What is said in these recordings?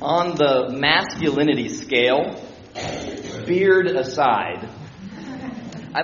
On the masculinity scale, beard aside, I've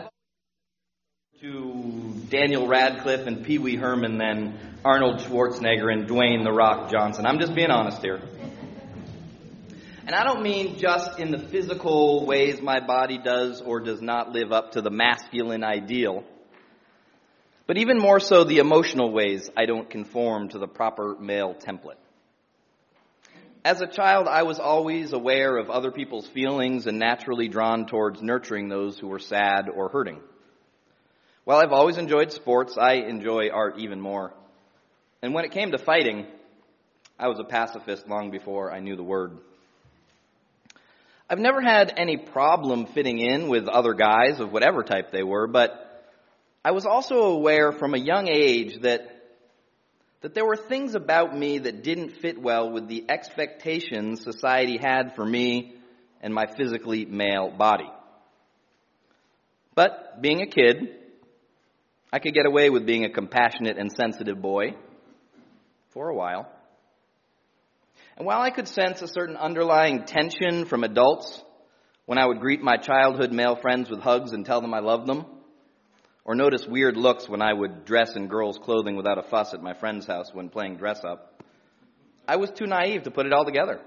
to Daniel Radcliffe and Pee Wee Herman than Arnold Schwarzenegger and Dwayne "The Rock" Johnson. I'm just being honest here. And I don't mean just in the physical ways my body does or does not live up to the masculine ideal, but even more so the emotional ways I don't conform to the proper male template. As a child, I was always aware of other people's feelings and naturally drawn towards nurturing those who were sad or hurting. While I've always enjoyed sports, I enjoy art even more. And when it came to fighting, I was a pacifist long before I knew the word. I've never had any problem fitting in with other guys of whatever type they were, but I was also aware from a young age that there were things about me that didn't fit well with the expectations society had for me and my physically male body. But being a kid, I could get away with being a compassionate and sensitive boy for a while. And while I could sense a certain underlying tension from adults when I would greet my childhood male friends with hugs and tell them I loved them, or notice weird looks when I would dress in girls' clothing without a fuss at my friend's house when playing dress-up, I was too naive to put it all together.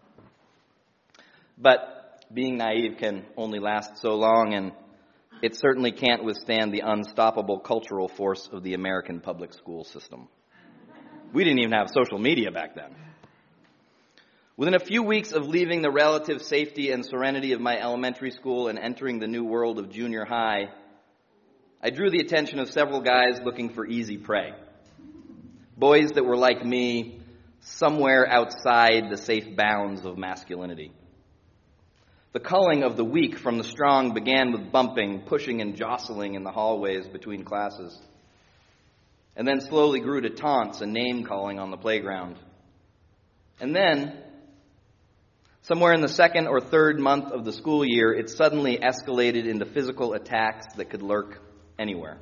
But being naive can only last so long, and it certainly can't withstand the unstoppable cultural force of the American public school system. We didn't even have social media back then. Within a few weeks of leaving the relative safety and serenity of my elementary school and entering the new world of junior high, I drew the attention of several guys looking for easy prey. Boys that were like me, somewhere outside the safe bounds of masculinity. The culling of the weak from the strong began with bumping, pushing, and jostling in the hallways between classes, and then slowly grew to taunts and name-calling on the playground. And then, somewhere in the second or third month of the school year, it suddenly escalated into physical attacks that could lurk anywhere.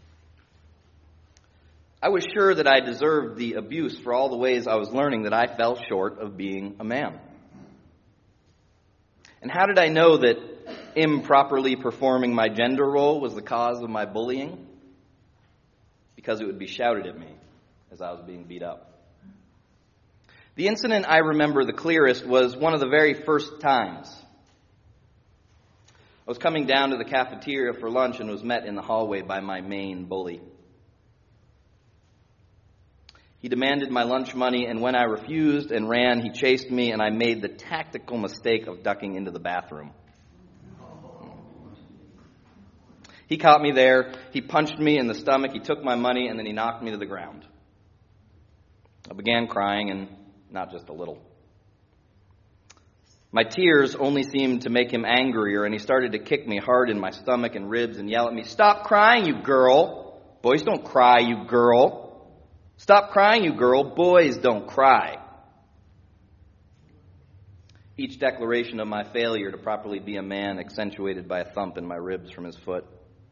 I was sure that I deserved the abuse for all the ways I was learning that I fell short of being a man. And how did I know that improperly performing my gender role was the cause of my bullying? Because it would be shouted at me as I was being beat up. The incident I remember the clearest was one of the very first times. I was coming down to the cafeteria for lunch and was met in the hallway by my main bully. He demanded my lunch money, and when I refused and ran, he chased me, and I made the tactical mistake of ducking into the bathroom. He caught me there, he punched me in the stomach, he took my money, and then he knocked me to the ground. I began crying, and not just a little. My tears only seemed to make him angrier, and he started to kick me hard in my stomach and ribs and yell at me, "Stop crying, you girl! Boys don't cry, you girl! Stop crying, you girl! Boys don't cry!" Each declaration of my failure to properly be a man accentuated by a thump in my ribs from his foot.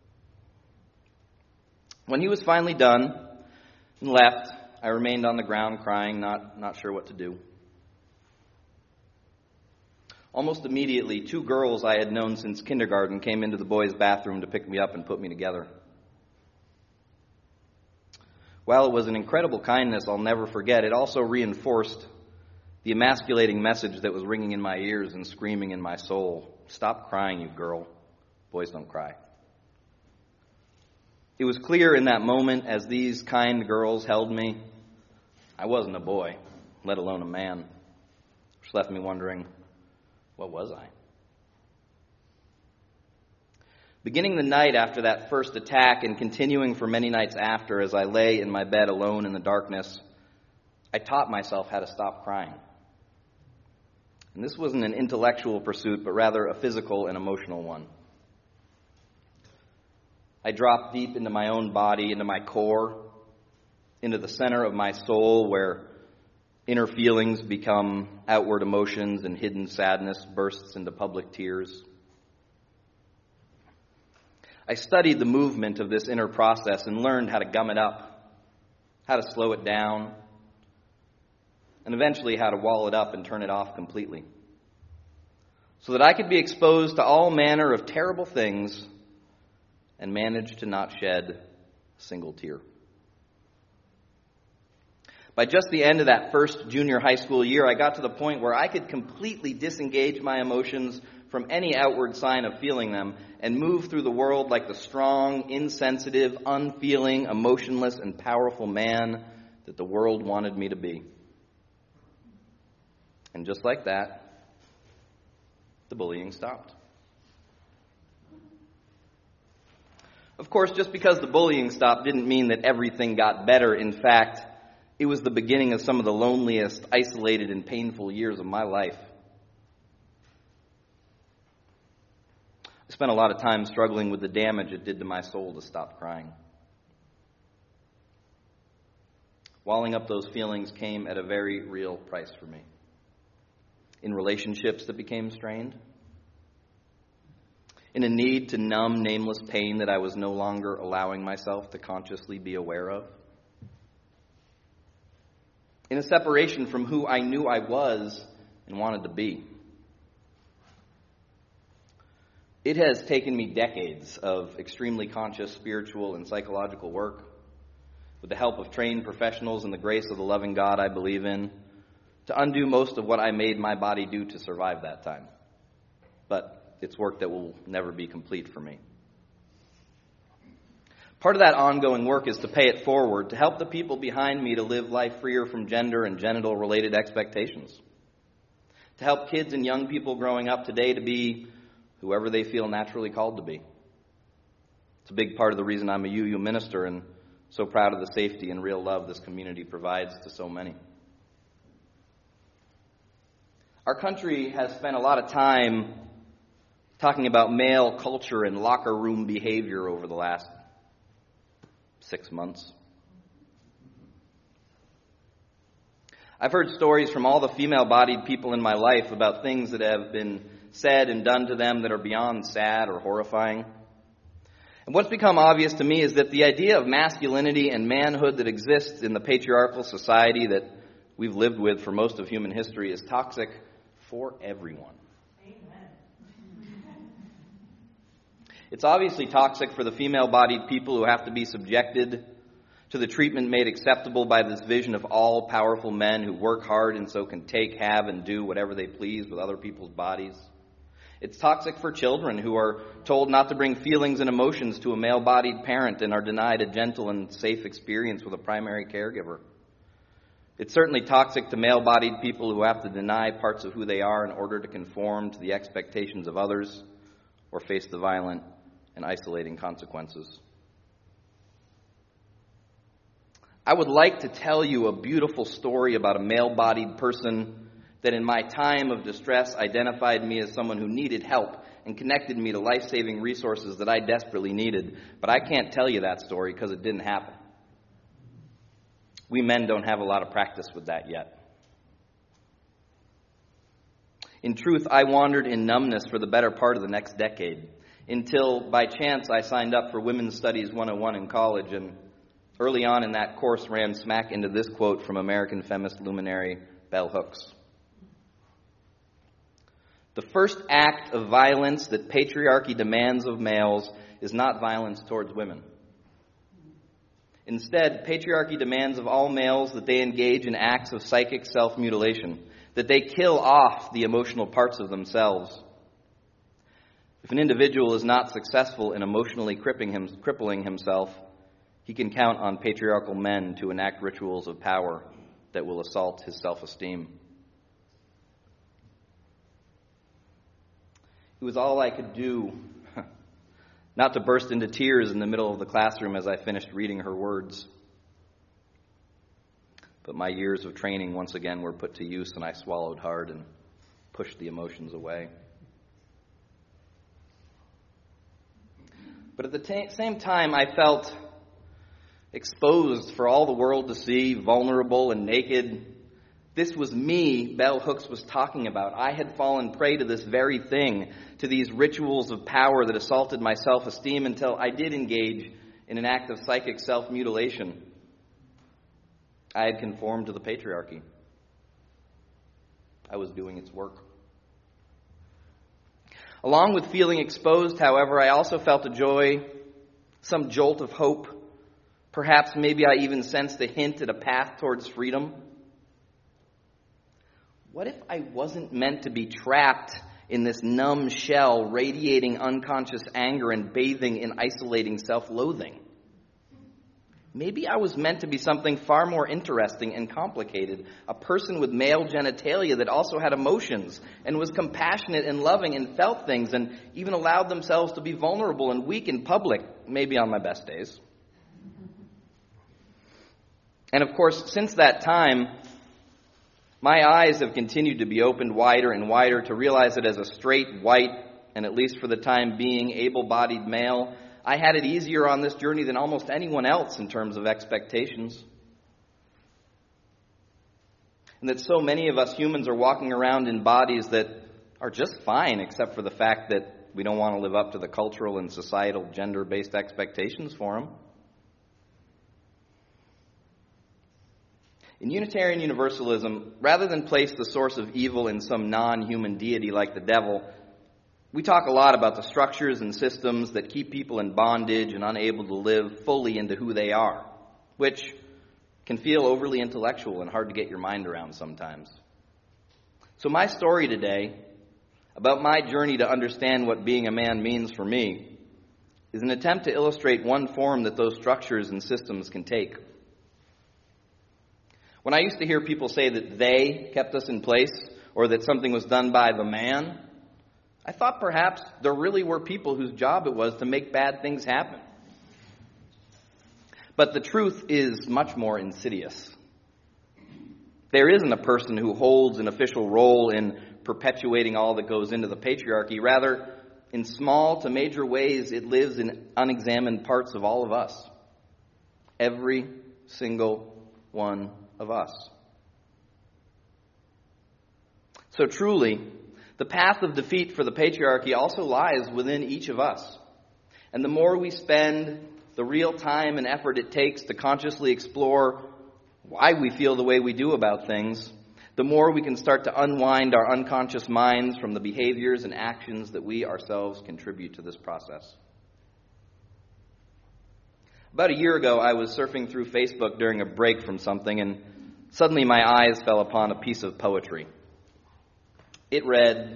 When he was finally done and left, I remained on the ground crying, not sure what to do. Almost immediately, two girls I had known since kindergarten came into the boys' bathroom to pick me up and put me together. While it was an incredible kindness I'll never forget, it also reinforced the emasculating message that was ringing in my ears and screaming in my soul. "Stop crying, you girl. Boys don't cry." It was clear in that moment, as these kind girls held me, I wasn't a boy, let alone a man, which left me wondering, what was I? Beginning the night after that first attack and continuing for many nights after, as I lay in my bed alone in the darkness, I taught myself how to stop crying. And this wasn't an intellectual pursuit, but rather a physical and emotional one. I dropped deep into my own body, into my core, into the center of my soul where inner feelings become outward emotions and hidden sadness bursts into public tears. I studied the movement of this inner process and learned how to gum it up, how to slow it down, and eventually how to wall it up and turn it off completely, so that I could be exposed to all manner of terrible things and manage to not shed a single tear. By just the end of that first junior high school year, I got to the point where I could completely disengage my emotions from any outward sign of feeling them and move through the world like the strong, insensitive, unfeeling, emotionless, and powerful man that the world wanted me to be. And just like that, the bullying stopped. Of course, just because the bullying stopped didn't mean that everything got better. In fact, it was the beginning of some of the loneliest, isolated, and painful years of my life. I spent a lot of time struggling with the damage it did to my soul to stop crying. Walling up those feelings came at a very real price for me. In relationships that became strained. In a need to numb nameless pain that I was no longer allowing myself to consciously be aware of. In a separation from who I knew I was and wanted to be. It has taken me decades of extremely conscious spiritual and psychological work, with the help of trained professionals and the grace of the loving God I believe in, to undo most of what I made my body do to survive that time. But it's work that will never be complete for me. Part of that ongoing work is to pay it forward, to help the people behind me to live life freer from gender and genital-related expectations. To help kids and young people growing up today to be whoever they feel naturally called to be. It's a big part of the reason I'm a UU minister and so proud of the safety and real love this community provides to so many. Our country has spent a lot of time talking about male culture and locker room behavior over the last 6 months. I've heard stories from all the female-bodied people in my life about things that have been said and done to them that are beyond sad or horrifying. And what's become obvious to me is that the idea of masculinity and manhood that exists in the patriarchal society that we've lived with for most of human history is toxic for everyone. It's obviously toxic for the female-bodied people who have to be subjected to the treatment made acceptable by this vision of all-powerful men who work hard and so can take, have, and do whatever they please with other people's bodies. It's toxic for children who are told not to bring feelings and emotions to a male-bodied parent and are denied a gentle and safe experience with a primary caregiver. It's certainly toxic to male-bodied people who have to deny parts of who they are in order to conform to the expectations of others or face the violent and isolating consequences. I would like to tell you a beautiful story about a male-bodied person that in my time of distress identified me as someone who needed help and connected me to life-saving resources that I desperately needed. But I can't tell you that story because it didn't happen. We men don't have a lot of practice with that yet. In truth, I wandered in numbness for the better part of the next decade, until by chance I signed up for Women's Studies 101 in college, and early on in that course ran smack into this quote from American feminist luminary Bell Hooks. The first act of violence that patriarchy demands of males is not violence towards women. Instead, patriarchy demands of all males that they engage in acts of psychic self-mutilation, that they kill off the emotional parts of themselves. If an individual is not successful in emotionally crippling himself, he can count on patriarchal men to enact rituals of power that will assault his self-esteem. It was all I could do not to burst into tears in the middle of the classroom as I finished reading her words. But my years of training once again were put to use, and I swallowed hard and pushed the emotions away. But at the same time, I felt exposed for all the world to see, vulnerable and naked. This was me Bell Hooks was talking about. I had fallen prey to this very thing, to these rituals of power that assaulted my self-esteem until I did engage in an act of psychic self-mutilation. I had conformed to the patriarchy. I was doing its work. Along with feeling exposed, however, I also felt a joy, some jolt of hope. Perhaps maybe I even sensed a hint at a path towards freedom. What if I wasn't meant to be trapped in this numb shell, radiating unconscious anger and bathing in isolating self-loathing? Maybe I was meant to be something far more interesting and complicated, a person with male genitalia that also had emotions and was compassionate and loving and felt things and even allowed themselves to be vulnerable and weak in public, maybe on my best days. And of course, since that time, my eyes have continued to be opened wider and wider to realize that as a straight, white, and at least for the time being, able-bodied male, I had it easier on this journey than almost anyone else in terms of expectations. And that so many of us humans are walking around in bodies that are just fine, except for the fact that we don't want to live up to the cultural and societal gender-based expectations for them. In Unitarian Universalism, rather than place the source of evil in some non-human deity like the devil, we talk a lot about the structures and systems that keep people in bondage and unable to live fully into who they are, which can feel overly intellectual and hard to get your mind around sometimes. So my story today, about my journey to understand what being a man means for me, is an attempt to illustrate one form that those structures and systems can take. When I used to hear people say that they kept us in place or that something was done by the man, I thought perhaps there really were people whose job it was to make bad things happen. But the truth is much more insidious. There isn't a person who holds an official role in perpetuating all that goes into the patriarchy. Rather, in small to major ways, it lives in unexamined parts of all of us. Every single one of us. So truly, the path of defeat for the patriarchy also lies within each of us. And the more we spend the real time and effort it takes to consciously explore why we feel the way we do about things, the more we can start to unwind our unconscious minds from the behaviors and actions that we ourselves contribute to this process. About a year ago, I was surfing through Facebook during a break from something, and suddenly my eyes fell upon a piece of poetry. It read,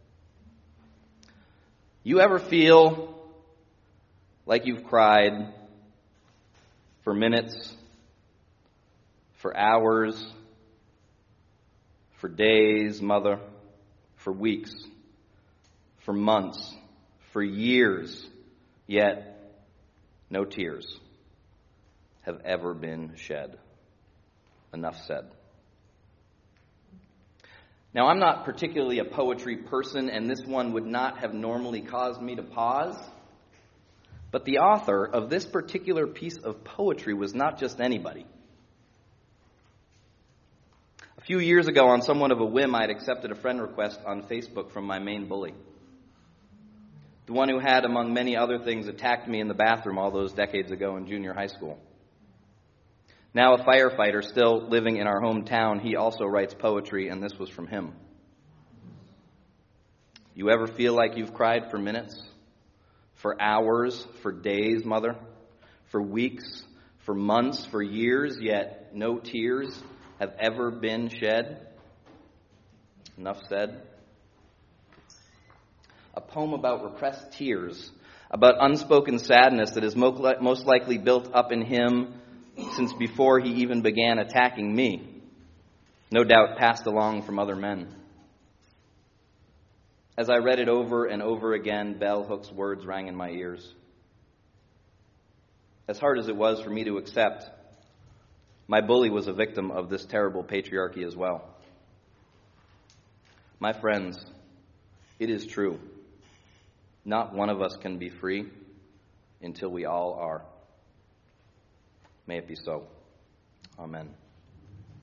"You ever feel like you've cried for minutes, for hours, for days, mother, for weeks, for months, for years, yet no tears have ever been shed?" Enough said. Now, I'm not particularly a poetry person, and this one would not have normally caused me to pause. But the author of this particular piece of poetry was not just anybody. A few years ago, on somewhat of a whim, I had accepted a friend request on Facebook from my main bully. The one who had, among many other things, attacked me in the bathroom all those decades ago in junior high school. Now a firefighter still living in our hometown, he also writes poetry, and this was from him. "You ever feel like you've cried for minutes, for hours, for days, mother, for weeks, for months, for years, yet no tears have ever been shed?" Enough said. A poem about repressed tears, about unspoken sadness that is most likely built up in him since before he even began attacking me, no doubt passed along from other men. As I read it over and over again, Bell Hook's words rang in my ears. As hard as it was for me to accept, my bully was a victim of this terrible patriarchy as well. My friends, it is true. Not one of us can be free until we all are. May it be so. Amen.